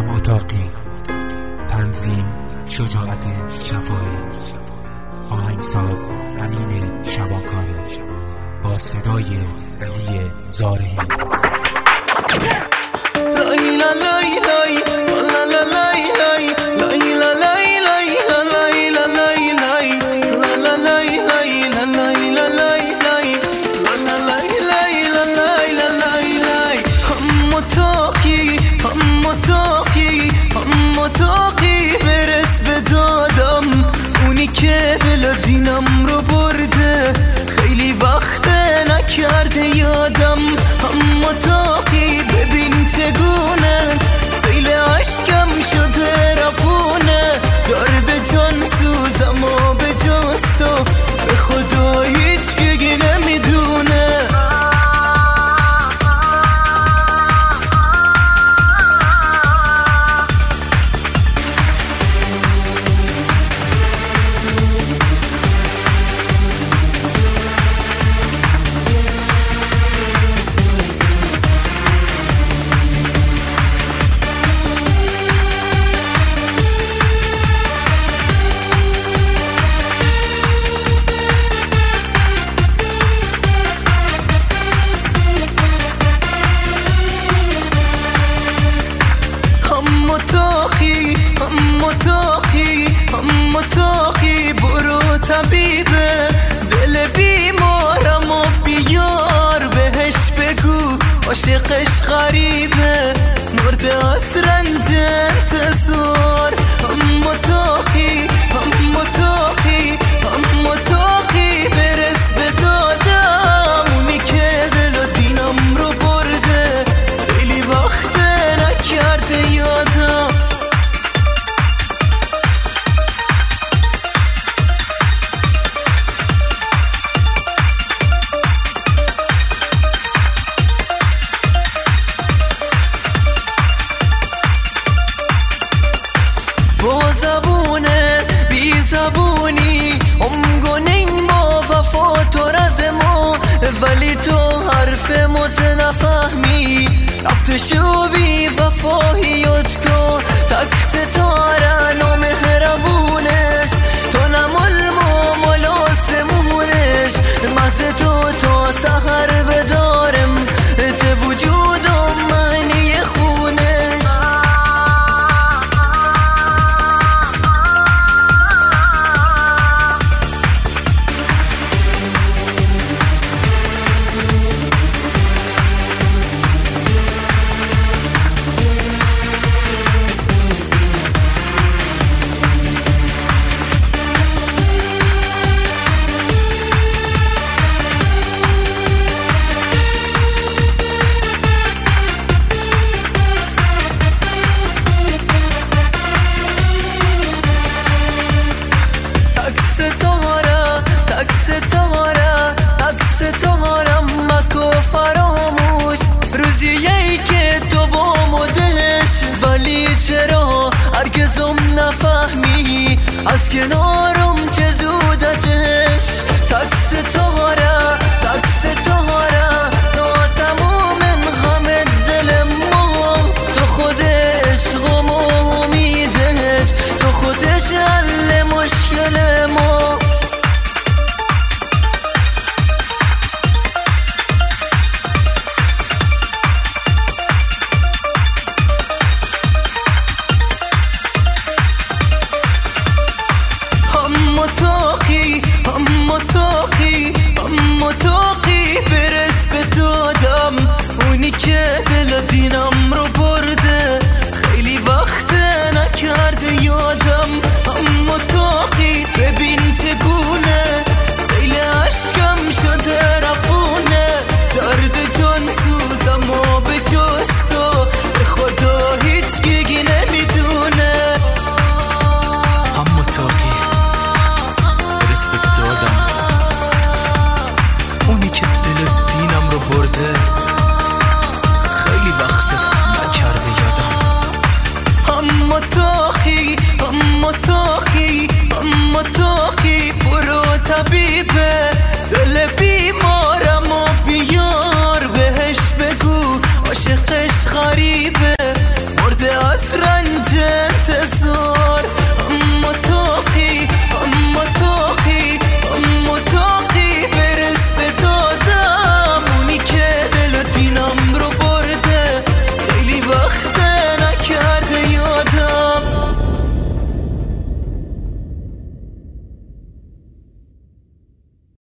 اتاقی، تنظیم شجاعت شفایی، آهنگساز امین شبانکاری با صدای علی زارعی. متاقی برس به دادم، اونی که دل و دینم رو برده، خیلی وقت نکرده یادم. هم متاقی ببین چگونه سیل عشقم شده رفونه، درد جان سوزم و به جستو به خدا هیچ کی نمیدونه. متاقی برو طبیبه دل بیمارم و بیار بهش بگو عاشقش غریبه، مرده از رنج انتظار. متاقی برس به دادم، اونی که دل و دینم رو برده، خیلی وقت نکرده یادم. با زبونه بی زبونی امگونین ما وفا تو رزمو، ولی تو حرف مت نفهمی رفت شو بی وفاییت کو. تک ستاره و مهربونش تو نمال مال آسمونش، مزه تو تا سحر بدارم ته وجودم معنی خونش. چرا هرگزم نفهمی از کنارم چه زودتش؟ تک ستاره ناتمام غم دل ما، تو خود عشقم و امیدش، تو خودش حل مشکل ما. متاقی